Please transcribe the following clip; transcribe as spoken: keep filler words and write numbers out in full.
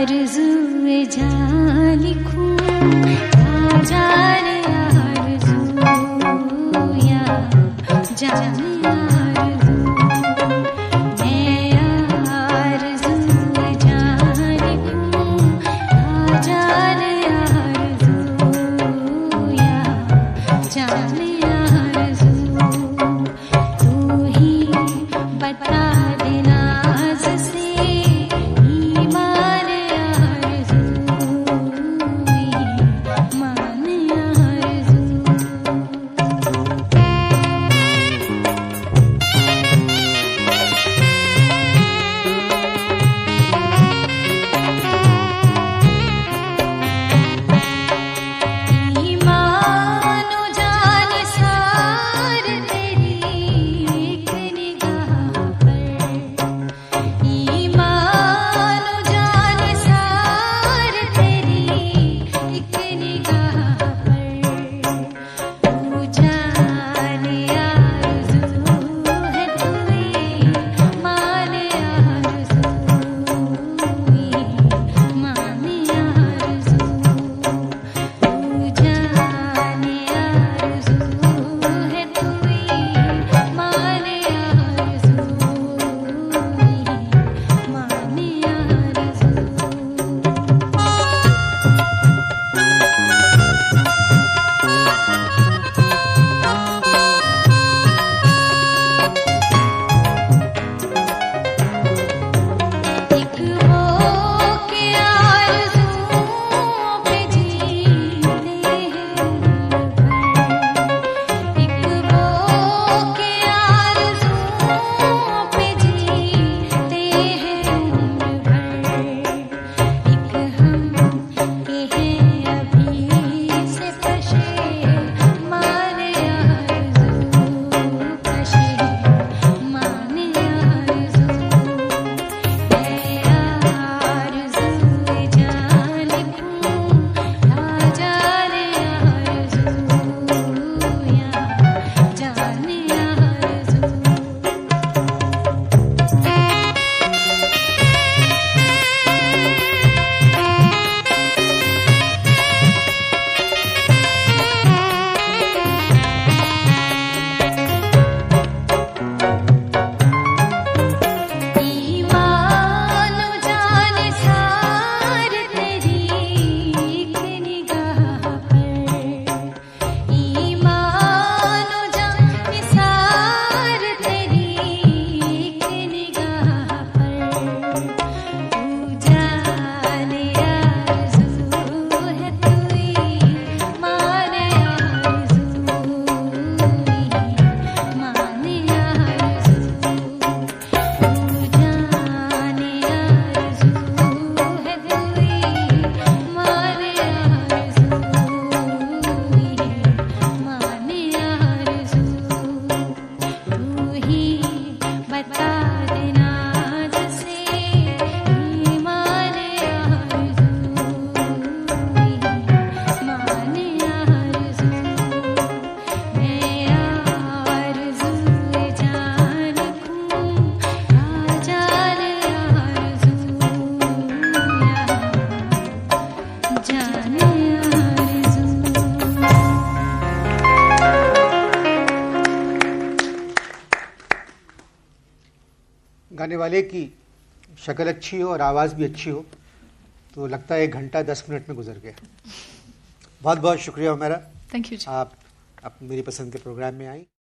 आरज़ूए जान लिखूं क्या जाने आरज़ू या जाने आरज़ू मैं आरज़ूए जान लिखूं क्या जाने आरज़ू या जाने आरज़ू तू ही बता देना से गाने वाले की शक्ल अच्छी हो और आवाज़ भी अच्छी हो तो लगता है एक घंटा दस मिनट में गुजर गया। बहुत बहुत शुक्रिया उमैरा, थैंक यू। आप, आप मेरी पसंद के प्रोग्राम में आई।